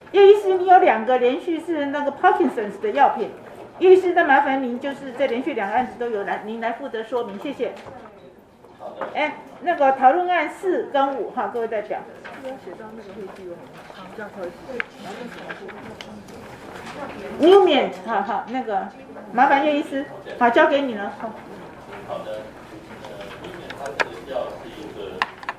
叶医师，你有2个连续是那个 Parkinson's 的药品，叶医师，那麻烦您就是这连续2个案子都有您来负责说明，谢谢。 好的。 那个讨论案4跟5，哈，各位代表。 要写到那个会计哦，好，这样可以。 New Mint， 好，那个麻烦叶医师，好，交给你了。 好的。它这个药是一个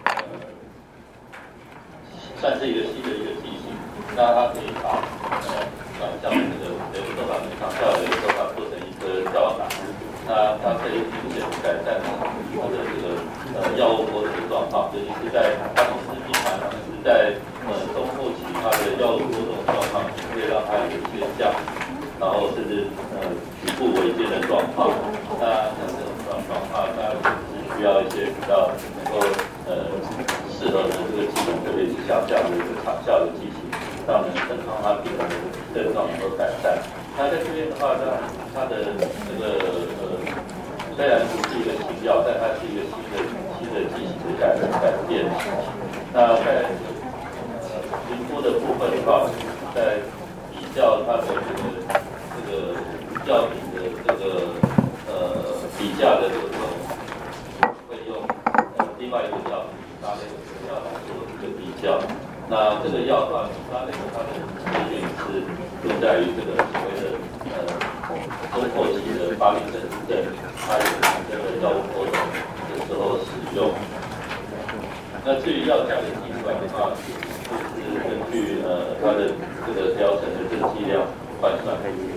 算是一个新的一个剂型，那它可以把像这个雷布多法跟长效雷布多法做成一颗胶囊，那它可以明显改善它的这个药物波动的状况，尤其是在帕金森病患是在中后期它的药物波动状况可以让它有一些降，然后甚至局部违建的状况，那像这种状况，它需要一些比较能够适合的这个剂型，特别是像这样的一个长效的剂型，让它病人的症状能够改善。那在这边的话，它的这个虽然不是一个新药，但它是一个新的剂型的改变。那在评估的部分的话，在比较它的这个药品的这个比价的这种。会用另外一个药搭配的药来做一个比较。那这个药的话，它的基因是用在于这个所谓的中后期的巴黎症，它有这个药物波动的时候使用。那至于药价的计算的话，是根据它的这个疗程的这个剂量换算。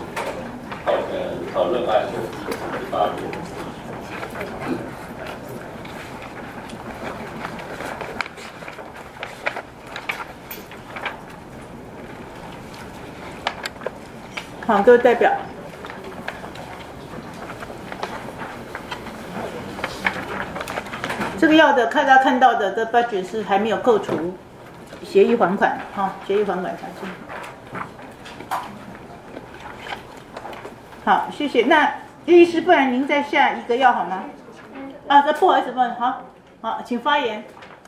讨论案第18点。 好，各位代表，这个药的大家看到的这 budget 是还没有扣除协议还款，协议还款才是。好，谢谢。那叶医师，不然您再下一个药好吗？这不好意思，好，请发言。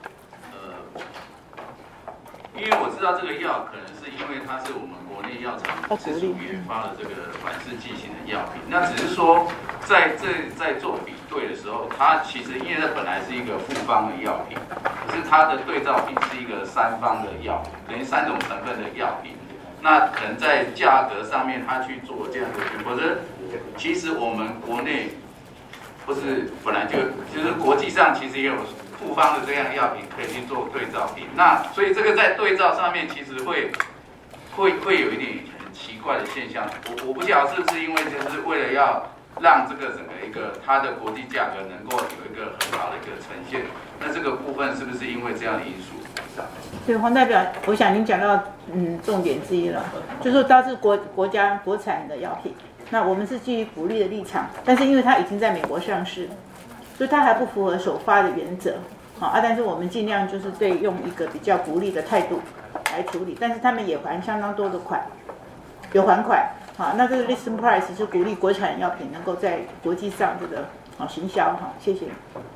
因为我知道这个药可能是因为它是我们国内药厂自主研发的这个反式剂型的药品，那只是说在做比对的时候，它其实因为它本来是一个复方的药品，可是它的对照品是一个3方的药，等于3种成分的药品，那可能在价格上面它去做这样的区分，可是其实我们国内不是本来就是国际上其实也有复方的这样的药品可以去做对照品，那所以这个在对照上面其实会有一点很奇怪的现象，我不晓得是不是因为就是为了要让这个整个一个它的国际价格能够有一个很好的一个呈现，那这个部分是不是因为这样的因素？ 对，黄代表，我想您讲到重点之一了，就是说它是国家国产的药品，那我们是基于鼓励的立场，但是因为它已经在美国上市。所以它还不符合首发的原则，但是我们尽量就是对用一个比较鼓励的态度来处理，但是他们也还相当多的款，有还款，那这个 list price 是鼓励国产药品能够在国际上这个行销，谢谢。